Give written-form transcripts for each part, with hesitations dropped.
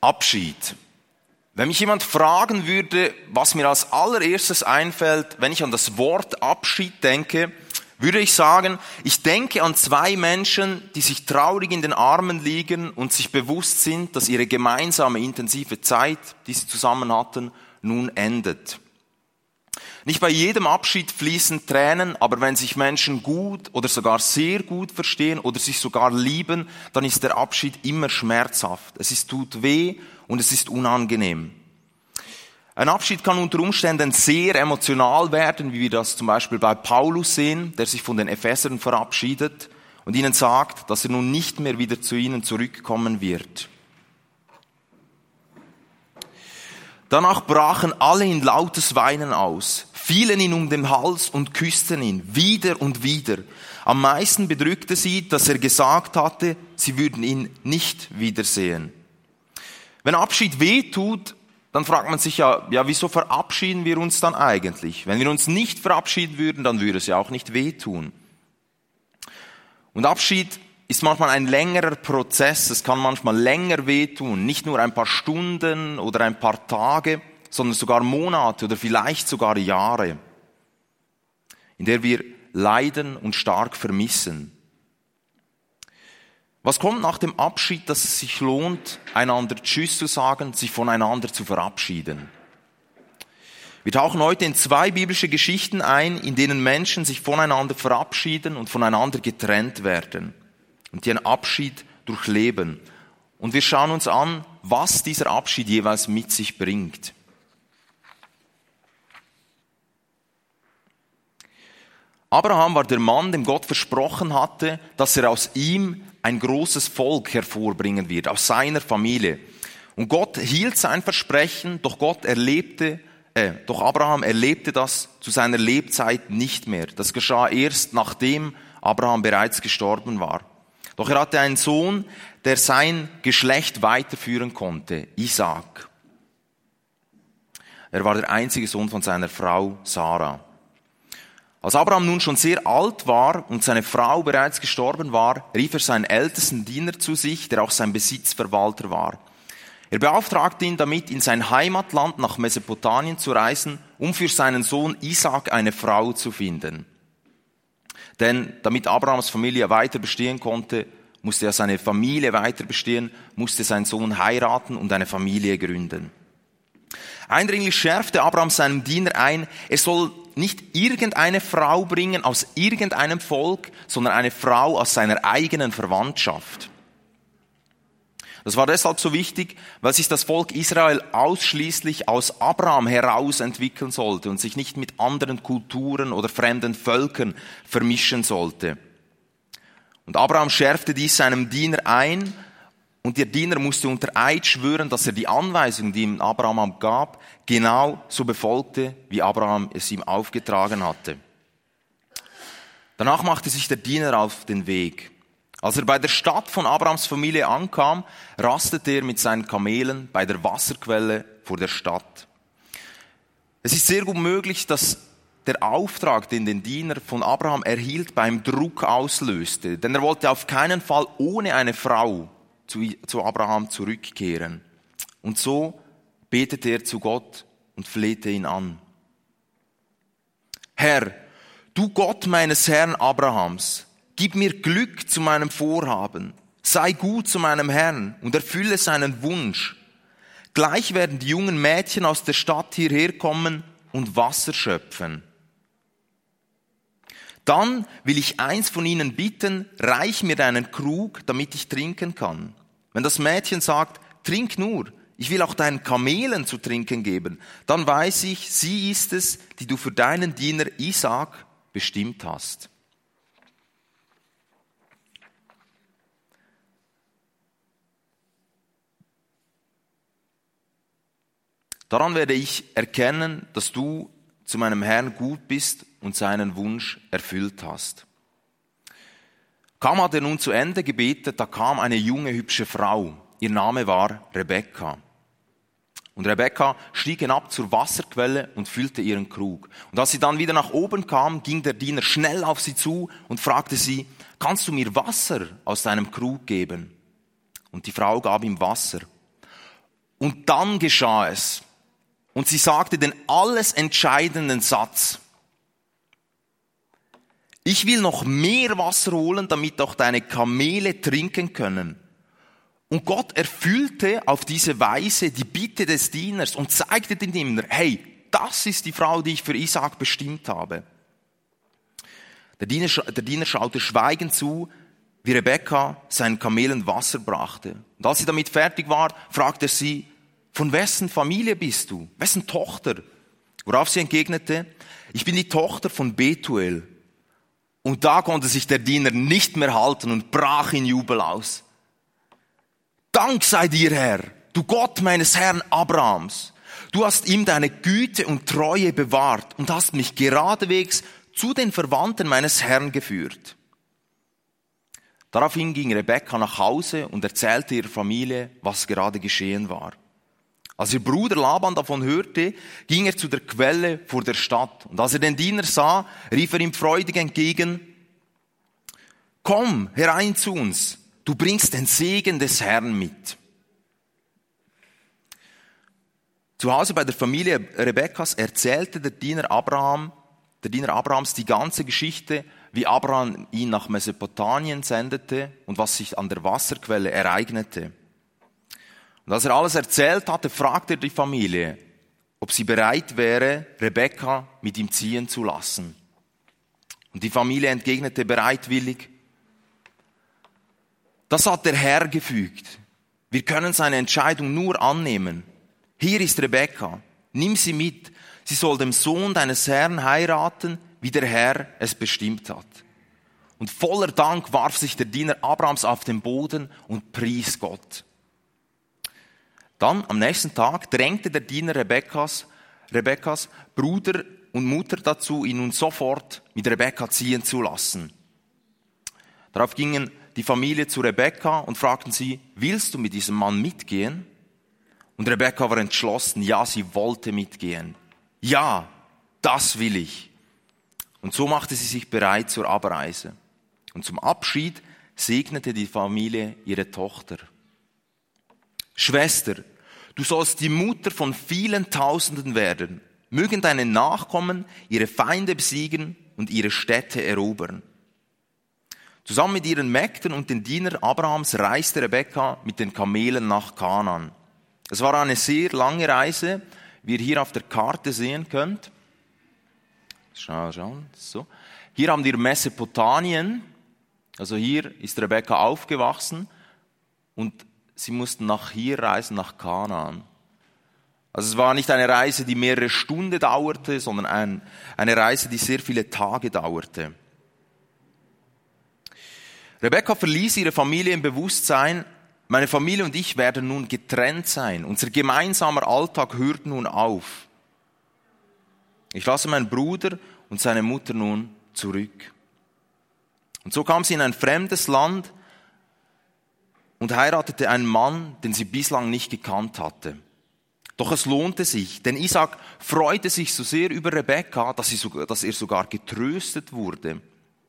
Abschied. Wenn mich jemand fragen würde, was mir als allererstes einfällt, wenn ich an das Wort Abschied denke, würde ich sagen, ich denke an zwei Menschen, die sich traurig in den Armen liegen und sich bewusst sind, dass ihre gemeinsame intensive Zeit, die sie zusammen hatten, nun endet. Nicht bei jedem Abschied fließen Tränen, aber wenn sich Menschen gut oder sogar sehr gut verstehen oder sich sogar lieben, dann ist der Abschied immer schmerzhaft. Tut weh und es ist unangenehm. Ein Abschied kann unter Umständen sehr emotional werden, wie wir das zum Beispiel bei Paulus sehen, der sich von den Ephesern verabschiedet und ihnen sagt, dass er nun nicht mehr wieder zu ihnen zurückkommen wird. Danach brachen alle in lautes Weinen aus, fielen ihn um den Hals und küssten ihn, wieder und wieder. Am meisten bedrückte sie, dass er gesagt hatte, sie würden ihn nicht wiedersehen. Wenn Abschied wehtut, dann fragt man sich ja, wieso verabschieden wir uns dann eigentlich? Wenn wir uns nicht verabschieden würden, dann würde es ja auch nicht wehtun. Und Abschied ist manchmal ein längerer Prozess, es kann manchmal länger wehtun, nicht nur ein paar Stunden oder ein paar Tage, sondern sogar Monate oder vielleicht sogar Jahre, in der wir leiden und stark vermissen. Was kommt nach dem Abschied, dass es sich lohnt, einander Tschüss zu sagen, sich voneinander zu verabschieden? Wir tauchen heute in zwei biblische Geschichten ein, in denen Menschen sich voneinander verabschieden und voneinander getrennt werden und die einen Abschied durchleben. Und wir schauen uns an, was dieser Abschied jeweils mit sich bringt. Abraham war der Mann, dem Gott versprochen hatte, dass er aus ihm ein großes Volk hervorbringen wird, aus seiner Familie. Und Gott hielt sein Versprechen, doch Abraham erlebte das zu seiner Lebzeit nicht mehr. Das geschah erst, nachdem Abraham bereits gestorben war. Doch er hatte einen Sohn, der sein Geschlecht weiterführen konnte, Isaak. Er war der einzige Sohn von seiner Frau Sarah. Als Abraham nun schon sehr alt war und seine Frau bereits gestorben war, rief er seinen ältesten Diener zu sich, der auch sein Besitzverwalter war. Er beauftragte ihn damit, in sein Heimatland nach Mesopotamien zu reisen, um für seinen Sohn Isaak eine Frau zu finden. Denn damit Abrahams Familie weiter bestehen konnte, musste er seine Familie weiter bestehen, musste sein Sohn heiraten und eine Familie gründen. Eindringlich schärfte Abraham seinem Diener ein, er soll nicht irgendeine Frau bringen aus irgendeinem Volk, sondern eine Frau aus seiner eigenen Verwandtschaft. Das war deshalb so wichtig, weil sich das Volk Israel ausschließlich aus Abraham heraus entwickeln sollte und sich nicht mit anderen Kulturen oder fremden Völkern vermischen sollte. Und Abraham schärfte dies seinem Diener ein, und der Diener musste unter Eid schwören, dass er die Anweisung, die ihm Abraham gab, genau so befolgte, wie Abraham es ihm aufgetragen hatte. Danach machte sich der Diener auf den Weg. Als er bei der Stadt von Abrahams Familie ankam, rastete er mit seinen Kamelen bei der Wasserquelle vor der Stadt. Es ist sehr gut möglich, dass der Auftrag, den der Diener von Abraham erhielt, beim Druck auslöste. Denn er wollte auf keinen Fall ohne eine Frau zu Abraham zurückkehren. Und so betete er zu Gott und flehte ihn an. Herr, du Gott meines Herrn Abrahams, gib mir Glück zu meinem Vorhaben, sei gut zu meinem Herrn und erfülle seinen Wunsch. Gleich werden die jungen Mädchen aus der Stadt hierher kommen und Wasser schöpfen. Dann will ich eins von ihnen bitten, reich mir deinen Krug, damit ich trinken kann. Wenn das Mädchen sagt, trink nur, ich will auch deinen Kamelen zu trinken geben, dann weiß ich, sie ist es, die du für deinen Diener Isaak bestimmt hast. Daran werde ich erkennen, dass du zu meinem Herrn gut bist und seinen Wunsch erfüllt hast. Kaum hat er nun zu Ende gebetet, da kam eine junge, hübsche Frau. Ihr Name war Rebekka. Und Rebekka stieg hinab zur Wasserquelle und füllte ihren Krug. Und als sie dann wieder nach oben kam, ging der Diener schnell auf sie zu und fragte sie, kannst du mir Wasser aus deinem Krug geben? Und die Frau gab ihm Wasser. Und dann geschah es. Und sie sagte den alles entscheidenden Satz: Ich will noch mehr Wasser holen, damit auch deine Kamele trinken können. Und Gott erfüllte auf diese Weise die Bitte des Dieners und zeigte dem Diener: Hey, das ist die Frau, die ich für Isaak bestimmt habe. Der Diener schaute schweigend zu, wie Rebekka seinen Kamelen Wasser brachte. Und als sie damit fertig war, fragte er sie: Von wessen Familie bist du? Wessen Tochter? Worauf sie entgegnete: Ich bin die Tochter von Betuel. Und da konnte sich der Diener nicht mehr halten und brach in Jubel aus. Dank sei dir, Herr, du Gott meines Herrn Abrahams. Du hast ihm deine Güte und Treue bewahrt und hast mich geradewegs zu den Verwandten meines Herrn geführt. Daraufhin ging Rebekka nach Hause und erzählte ihrer Familie, was gerade geschehen war. Als ihr Bruder Laban davon hörte, ging er zu der Quelle vor der Stadt. Und als er den Diener sah, rief er ihm freudig entgegen: Komm herein zu uns, du bringst den Segen des Herrn mit. Zu Hause bei der Familie Rebekkas erzählte der Diener Abrahams die ganze Geschichte, wie Abraham ihn nach Mesopotamien sendete und was sich an der Wasserquelle ereignete. Und als er alles erzählt hatte, fragte er die Familie, ob sie bereit wäre, Rebekka mit ihm ziehen zu lassen. Und die Familie entgegnete bereitwillig: Das hat der Herr gefügt. Wir können seine Entscheidung nur annehmen. Hier ist Rebekka, nimm sie mit. Sie soll dem Sohn deines Herrn heiraten, wie der Herr es bestimmt hat. Und voller Dank warf sich der Diener Abrahams auf den Boden und pries Gott. Dann, am nächsten Tag, drängte der Diener Rebekkas Bruder und Mutter dazu, ihn nun sofort mit Rebekka ziehen zu lassen. Darauf gingen die Familie zu Rebekka und fragten sie: Willst du mit diesem Mann mitgehen? Und Rebekka war entschlossen, ja, sie wollte mitgehen. Ja, das will ich. Und so machte sie sich bereit zur Abreise. Und zum Abschied segnete die Familie ihre Tochter. Schwester, du sollst die Mutter von vielen Tausenden werden. Mögen deine Nachkommen ihre Feinde besiegen und ihre Städte erobern. Zusammen mit ihren Mägden und den Dienern Abrahams reiste Rebekka mit den Kamelen nach Kanaan. Es war eine sehr lange Reise, wie ihr hier auf der Karte sehen könnt. Schauen, so. Hier haben wir Mesopotamien, also hier ist Rebekka aufgewachsen und sie mussten nach hier reisen, nach Kanaan. Also es war nicht eine Reise, die mehrere Stunden dauerte, sondern eine Reise, die sehr viele Tage dauerte. Rebekka verließ ihre Familie im Bewusstsein: Meine Familie und ich werden nun getrennt sein. Unser gemeinsamer Alltag hört nun auf. Ich lasse meinen Bruder und seine Mutter nun zurück. Und so kam sie in ein fremdes Land und heiratete einen Mann, den sie bislang nicht gekannt hatte. Doch es lohnte sich, denn Isaak freute sich so sehr über Rebekka, dass er sogar getröstet wurde.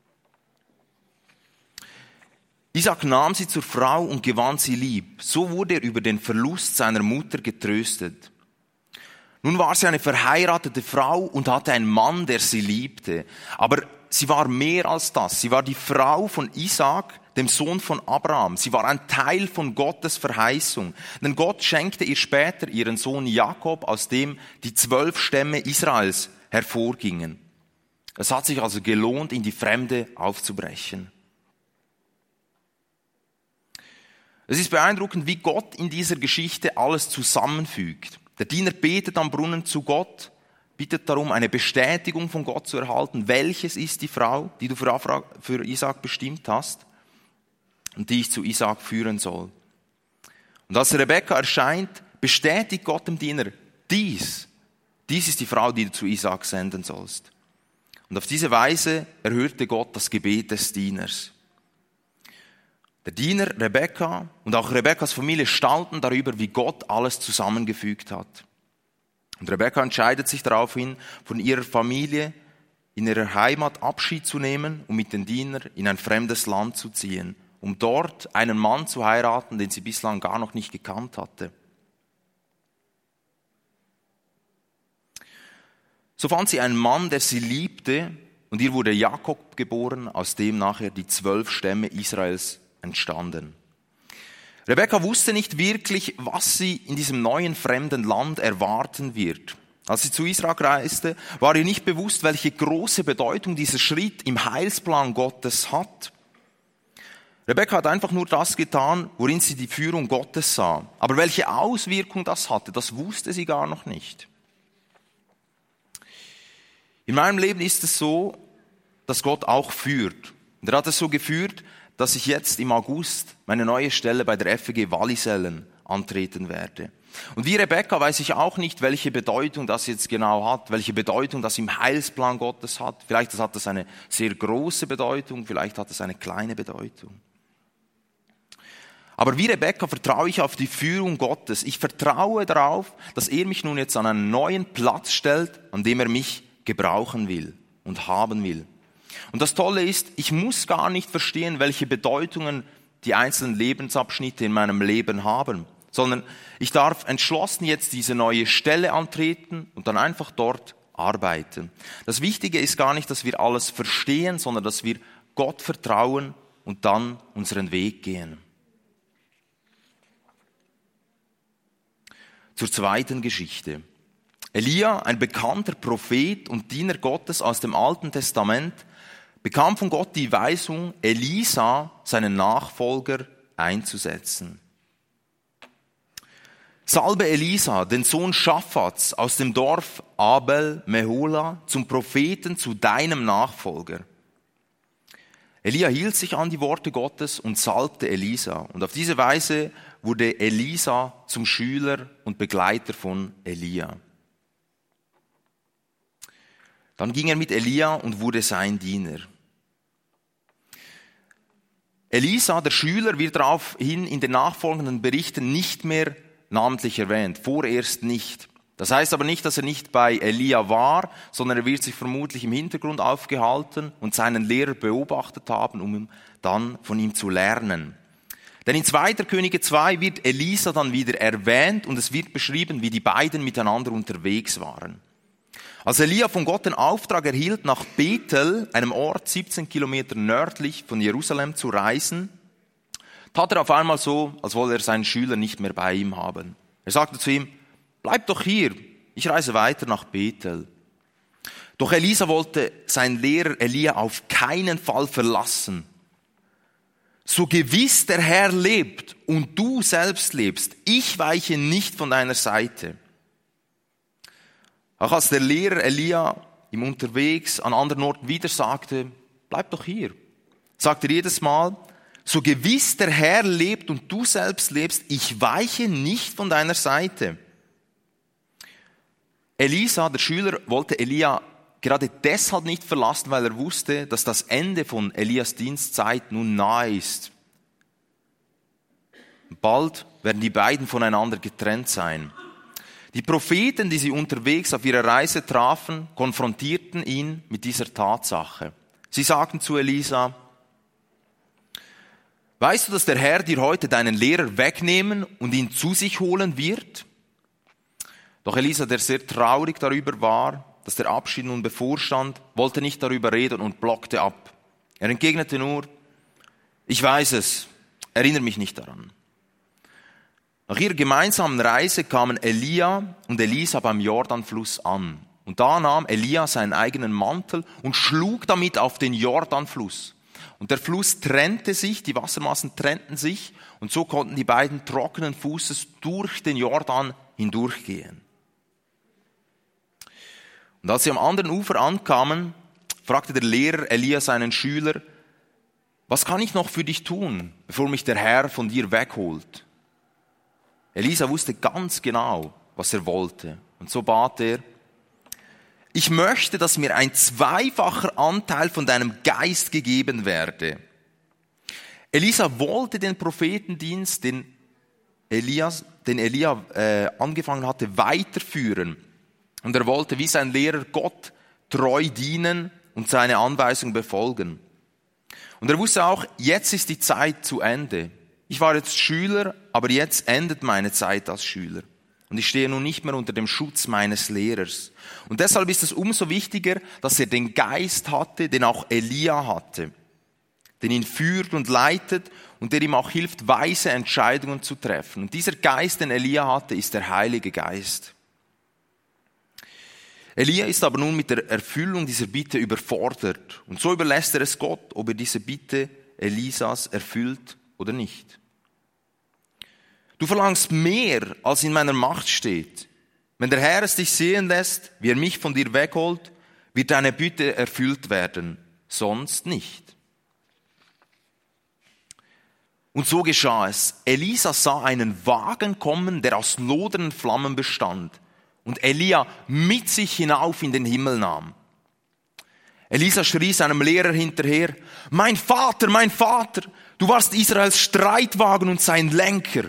Isaak nahm sie zur Frau und gewann sie lieb. So wurde er über den Verlust seiner Mutter getröstet. Nun war sie eine verheiratete Frau und hatte einen Mann, der sie liebte. Aber sie war mehr als das. Sie war die Frau von Isaak, dem Sohn von Abraham. Sie war ein Teil von Gottes Verheißung. Denn Gott schenkte ihr später ihren Sohn Jakob, aus dem die 12 Stämme Israels hervorgingen. Es hat sich also gelohnt, in die Fremde aufzubrechen. Es ist beeindruckend, wie Gott in dieser Geschichte alles zusammenfügt. Der Diener betet am Brunnen zu Gott, bittet darum, eine Bestätigung von Gott zu erhalten. Welches ist die Frau, die du für Isaak bestimmt hast und die ich zu Isaak führen soll? Und als Rebekka erscheint, bestätigt Gott dem Diener: Dies ist die Frau, die du zu Isaak senden sollst. Und auf diese Weise erhörte Gott das Gebet des Dieners. Der Diener Rebekka und auch Rebekkas Familie staunten darüber, wie Gott alles zusammengefügt hat. Und Rebekka entscheidet sich daraufhin, von ihrer Familie in ihrer Heimat Abschied zu nehmen und mit den Dienern in ein fremdes Land zu ziehen, um dort einen Mann zu heiraten, den sie bislang gar noch nicht gekannt hatte. So fand sie einen Mann, der sie liebte, und ihr wurde Jakob geboren, aus dem nachher die 12 Stämme Israels entstanden. Rebekka wusste nicht wirklich, was sie in diesem neuen fremden Land erwarten wird. Als sie zu Israel reiste, war ihr nicht bewusst, welche große Bedeutung dieser Schritt im Heilsplan Gottes hat. Rebekka hat einfach nur das getan, worin sie die Führung Gottes sah. Aber welche Auswirkung das hatte, das wusste sie gar noch nicht. In meinem Leben ist es so, dass Gott auch führt. Und er hat es so geführt, dass ich jetzt im August meine neue Stelle bei der FEG Wallisellen antreten werde. Und wie Rebekka weiß ich auch nicht, welche Bedeutung das jetzt genau hat, welche Bedeutung das im Heilsplan Gottes hat. Vielleicht hat das eine sehr große Bedeutung, vielleicht hat es eine kleine Bedeutung. Aber wie Rebekka vertraue ich auf die Führung Gottes. Ich vertraue darauf, dass er mich nun jetzt an einen neuen Platz stellt, an dem er mich gebrauchen will und haben will. Und das Tolle ist, ich muss gar nicht verstehen, welche Bedeutungen die einzelnen Lebensabschnitte in meinem Leben haben, sondern ich darf entschlossen jetzt diese neue Stelle antreten und dann einfach dort arbeiten. Das Wichtige ist gar nicht, dass wir alles verstehen, sondern dass wir Gott vertrauen und dann unseren Weg gehen. Zur zweiten Geschichte. Elia, ein bekannter Prophet und Diener Gottes aus dem Alten Testament, bekam von Gott die Weisung, Elisa, seinen Nachfolger, einzusetzen. Salbe Elisa, den Sohn Schaphats, aus dem Dorf Abel Mehola, zum Propheten, zu deinem Nachfolger. Elia hielt sich an die Worte Gottes und salbte Elisa. Und auf diese Weise wurde Elisa zum Schüler und Begleiter von Elia. Dann ging er mit Elia und wurde sein Diener. Elisa, der Schüler, wird daraufhin in den nachfolgenden Berichten nicht mehr namentlich erwähnt, vorerst nicht. Das heißt aber nicht, dass er nicht bei Elia war, sondern er wird sich vermutlich im Hintergrund aufgehalten und seinen Lehrer beobachtet haben, um dann von ihm zu lernen. Denn in 2. Könige 2 wird Elisa dann wieder erwähnt und es wird beschrieben, wie die beiden miteinander unterwegs waren. Als Elia von Gott den Auftrag erhielt, nach Bethel, einem Ort 17 Kilometer nördlich von Jerusalem, zu reisen, tat er auf einmal so, als wolle er seinen Schüler nicht mehr bei ihm haben. Er sagte zu ihm, bleib doch hier, ich reise weiter nach Bethel. Doch Elisa wollte seinen Lehrer Elia auf keinen Fall verlassen. So gewiss der Herr lebt und du selbst lebst, ich weiche nicht von deiner Seite. Auch als der Lehrer Elia ihm unterwegs an anderen Orten wieder sagte, bleib doch hier, sagte er jedes Mal, so gewiss der Herr lebt und du selbst lebst, ich weiche nicht von deiner Seite. Elisa, der Schüler, wollte Elia gerade deshalb nicht verlassen, weil er wusste, dass das Ende von Elias Dienstzeit nun nahe ist. Bald werden die beiden voneinander getrennt sein. Die Propheten, die sie unterwegs auf ihrer Reise trafen, konfrontierten ihn mit dieser Tatsache. Sie sagten zu Elisa, weißt du, dass der Herr dir heute deinen Lehrer wegnehmen und ihn zu sich holen wird? Doch Elisa, der sehr traurig darüber war, dass der Abschied nun bevorstand, wollte nicht darüber reden und blockte ab. Er entgegnete nur, ich weiß es, erinnere mich nicht daran. Nach ihrer gemeinsamen Reise kamen Elia und Elisa beim Jordanfluss an. Und da nahm Elia seinen eigenen Mantel und schlug damit auf den Jordanfluss. Und der Fluss trennte sich, die Wassermassen trennten sich und so konnten die beiden trockenen Fußes durch den Jordan hindurchgehen. Und als sie am anderen Ufer ankamen, fragte der Lehrer Elia seinen Schüler, was kann ich noch für dich tun, bevor mich der Herr von dir wegholt? Elisa wusste ganz genau, was er wollte. Und so bat er, ich möchte, dass mir ein 2-facher Anteil von deinem Geist gegeben werde. Elisa wollte den Prophetendienst, den Elia angefangen hatte, weiterführen. Und er wollte wie sein Lehrer Gott treu dienen und seine Anweisungen befolgen. Und er wusste auch, jetzt ist die Zeit zu Ende. Ich war jetzt Schüler, aber jetzt endet meine Zeit als Schüler. und ich stehe nun nicht mehr unter dem Schutz meines Lehrers. Und deshalb ist es umso wichtiger, dass er den Geist hatte, den auch Elia hatte, den ihn führt und leitet und der ihm auch hilft, weise Entscheidungen zu treffen. Und dieser Geist, den Elia hatte, ist der Heilige Geist. Elia ist aber nun mit der Erfüllung dieser Bitte überfordert. Und so überlässt er es Gott, ob er diese Bitte Elisas erfüllt oder nicht. Du verlangst mehr, als in meiner Macht steht. Wenn der Herr es dich sehen lässt, wie er mich von dir wegholt, wird deine Bitte erfüllt werden, sonst nicht. Und so geschah es. Elisa sah einen Wagen kommen, der aus lodernden Flammen bestand, und Elia mit sich hinauf in den Himmel nahm. Elisa schrie seinem Lehrer hinterher: mein Vater, du warst Israels Streitwagen und sein Lenker.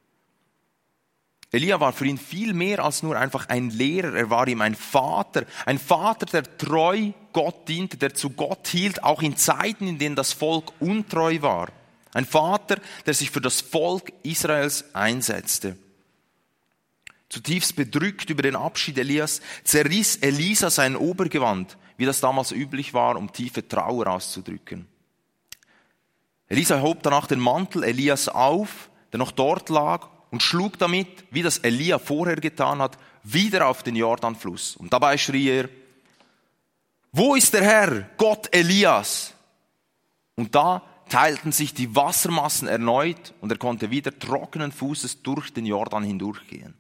Elia war für ihn viel mehr als nur einfach ein Lehrer. Er war ihm ein Vater, der treu Gott diente, der zu Gott hielt, auch in Zeiten, in denen das Volk untreu war. Ein Vater, der sich für das Volk Israels einsetzte. Zutiefst bedrückt über den Abschied Elias, zerriss Elisa sein Obergewand, wie das damals üblich war, um tiefe Trauer auszudrücken. Elisa hob danach den Mantel Elias auf, der noch dort lag, und schlug damit, wie das Elia vorher getan hat, wieder auf den Jordanfluss. Und dabei schrie er: wo ist der Herr, Gott Elias? Und da teilten sich die Wassermassen erneut und er konnte wieder trockenen Fußes durch den Jordan hindurchgehen.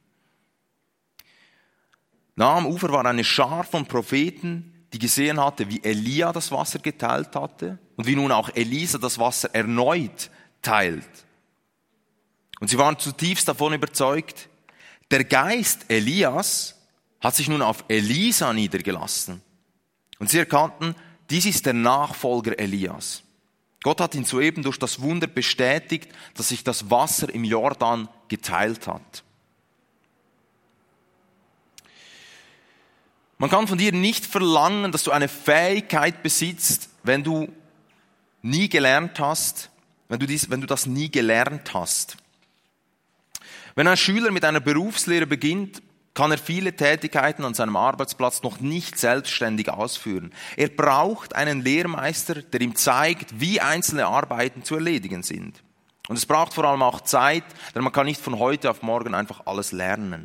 Nah am Ufer war eine Schar von Propheten, die gesehen hatte, wie Elia das Wasser geteilt hatte und wie nun auch Elisa das Wasser erneut teilt. Und sie waren zutiefst davon überzeugt, der Geist Elias hat sich nun auf Elisa niedergelassen. Und sie erkannten, dies ist der Nachfolger Elias. Gott hat ihn soeben durch das Wunder bestätigt, dass sich das Wasser im Jordan geteilt hat. Man kann von dir nicht verlangen, dass du eine Fähigkeit besitzt, wenn du nie gelernt hast, wenn du das nie gelernt hast. Wenn ein Schüler mit einer Berufslehre beginnt, kann er viele Tätigkeiten an seinem Arbeitsplatz noch nicht selbstständig ausführen. Er braucht einen Lehrmeister, der ihm zeigt, wie einzelne Arbeiten zu erledigen sind. Und es braucht vor allem auch Zeit, denn man kann nicht von heute auf morgen einfach alles lernen.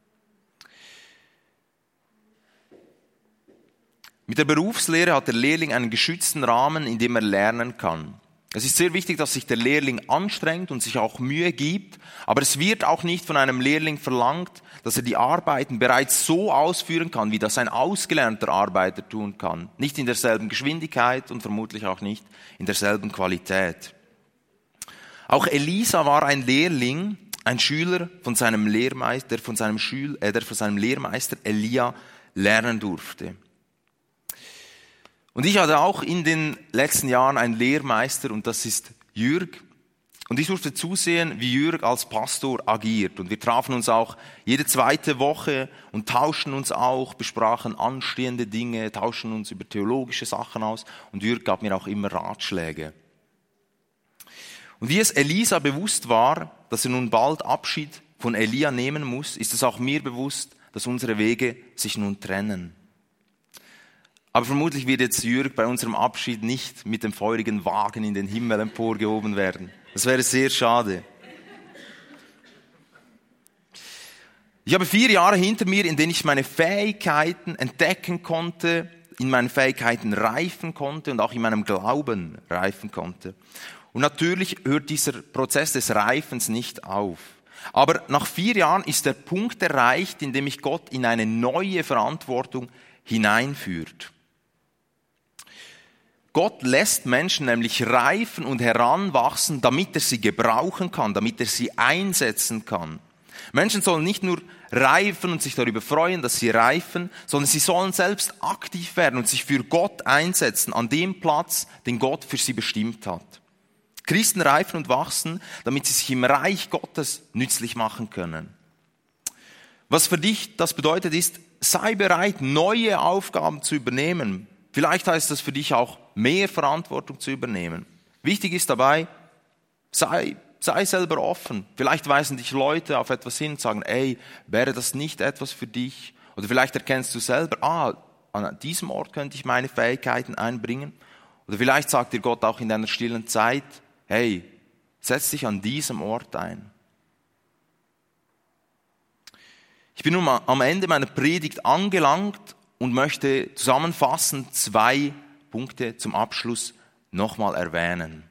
Mit der Berufslehre hat der Lehrling einen geschützten Rahmen, in dem er lernen kann. Es ist sehr wichtig, dass sich der Lehrling anstrengt und sich auch Mühe gibt, aber es wird auch nicht von einem Lehrling verlangt, dass er die Arbeiten bereits so ausführen kann, wie das ein ausgelernter Arbeiter tun kann. Nicht in derselben Geschwindigkeit und vermutlich auch nicht in derselben Qualität. Auch Elisa war ein Lehrling, ein Schüler von seinem Lehrmeister, der von seinem Lehrmeister Elia lernen durfte. Und ich hatte auch in den letzten Jahren einen Lehrmeister und das ist Jürg. Und ich durfte zusehen, wie Jürg als Pastor agiert. Und wir trafen uns auch jede zweite Woche und tauschten uns auch, besprachen anstehende Dinge, tauschten uns über theologische Sachen aus. Und Jürg gab mir auch immer Ratschläge. Und wie es Elisa bewusst war, dass er nun bald Abschied von Elia nehmen muss, ist es auch mir bewusst, dass unsere Wege sich nun trennen. Aber vermutlich wird jetzt Jürg bei unserem Abschied nicht mit dem feurigen Wagen in den Himmel emporgehoben werden. Das wäre sehr schade. Ich habe 4 Jahre hinter mir, in denen ich meine Fähigkeiten entdecken konnte, in meinen Fähigkeiten reifen konnte und auch in meinem Glauben reifen konnte. Und natürlich hört dieser Prozess des Reifens nicht auf. Aber nach 4 Jahren ist der Punkt erreicht, in dem mich Gott in eine neue Verantwortung hineinführt. Gott lässt Menschen nämlich reifen und heranwachsen, damit er sie gebrauchen kann, damit er sie einsetzen kann. Menschen sollen nicht nur reifen und sich darüber freuen, dass sie reifen, sondern sie sollen selbst aktiv werden und sich für Gott einsetzen, an dem Platz, den Gott für sie bestimmt hat. Christen reifen und wachsen, damit sie sich im Reich Gottes nützlich machen können. Was für dich das bedeutet ist, sei bereit, neue Aufgaben zu übernehmen. Vielleicht heißt das für dich auch, mehr Verantwortung zu übernehmen. Wichtig ist dabei, sei sei selber offen. Vielleicht weisen dich Leute auf etwas hin und sagen, ey, wäre das nicht etwas für dich? Oder vielleicht erkennst du selber, an diesem Ort könnte ich meine Fähigkeiten einbringen. Oder vielleicht sagt dir Gott auch in deiner stillen Zeit, hey, setz dich an diesem Ort ein. Ich bin nun mal am Ende meiner Predigt angelangt und möchte zusammenfassend 2 Punkte zum Abschluss nochmal erwähnen.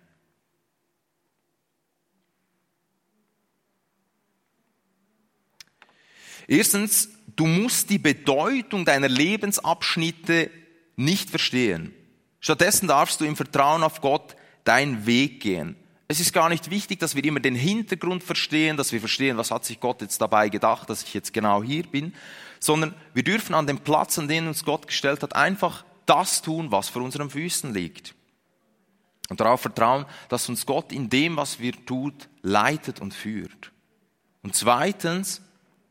Erstens, du musst die Bedeutung deiner Lebensabschnitte nicht verstehen. Stattdessen darfst du im Vertrauen auf Gott deinen Weg gehen. Es ist gar nicht wichtig, dass wir immer den Hintergrund verstehen, dass wir verstehen, was hat sich Gott jetzt dabei gedacht, dass ich jetzt genau hier bin, sondern wir dürfen an dem Platz, an den uns Gott gestellt hat, einfach das tun, was vor unseren Füßen liegt. Und darauf vertrauen, dass uns Gott in dem, was wir tun, leitet und führt. Und zweitens,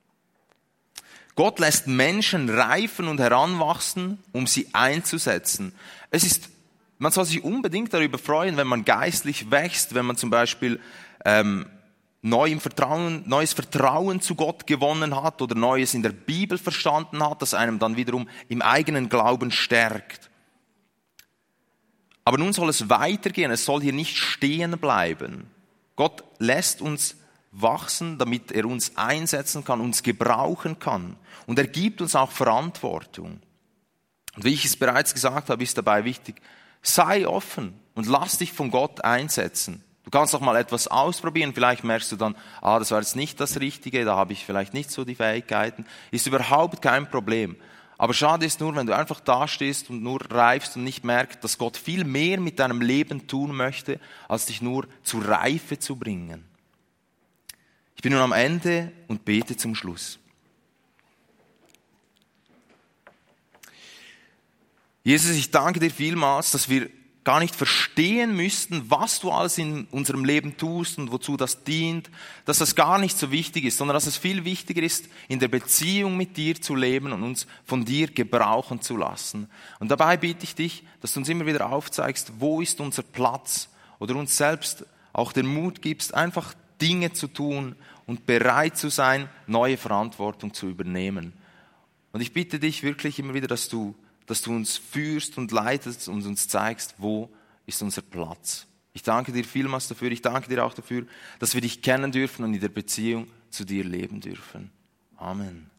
Gott lässt Menschen reifen und heranwachsen, um sie einzusetzen. Man soll sich unbedingt darüber freuen, wenn man geistlich wächst, wenn man zum Beispiel neues Vertrauen zu Gott gewonnen hat oder Neues in der Bibel verstanden hat, das einem dann wiederum im eigenen Glauben stärkt. Aber nun soll es weitergehen, es soll hier nicht stehen bleiben. Gott lässt uns wachsen, damit er uns einsetzen kann, uns gebrauchen kann. Und er gibt uns auch Verantwortung. Und wie ich es bereits gesagt habe, ist dabei wichtig, sei offen und lass dich von Gott einsetzen. Du kannst doch mal etwas ausprobieren, vielleicht merkst du dann, das war jetzt nicht das Richtige, da habe ich vielleicht nicht so die Fähigkeiten. Ist überhaupt kein Problem. Aber schade ist nur, wenn du einfach da stehst und nur reifst und nicht merkst, dass Gott viel mehr mit deinem Leben tun möchte, als dich nur zur Reife zu bringen. Ich bin nun am Ende und bete zum Schluss. Jesus, ich danke dir vielmals, dass wir gar nicht verstehen müssten, was du alles in unserem Leben tust und wozu das dient, dass das gar nicht so wichtig ist, sondern dass es viel wichtiger ist, in der Beziehung mit dir zu leben und uns von dir gebrauchen zu lassen. Und dabei bitte ich dich, dass du uns immer wieder aufzeigst, wo ist unser Platz oder uns selbst auch den Mut gibst, einfach Dinge zu tun und bereit zu sein, neue Verantwortung zu übernehmen. Und ich bitte dich wirklich immer wieder, dass du uns führst und leitest und uns zeigst, wo ist unser Platz. Ich danke dir vielmals dafür. Ich danke dir auch dafür, dass wir dich kennen dürfen und in der Beziehung zu dir leben dürfen. Amen.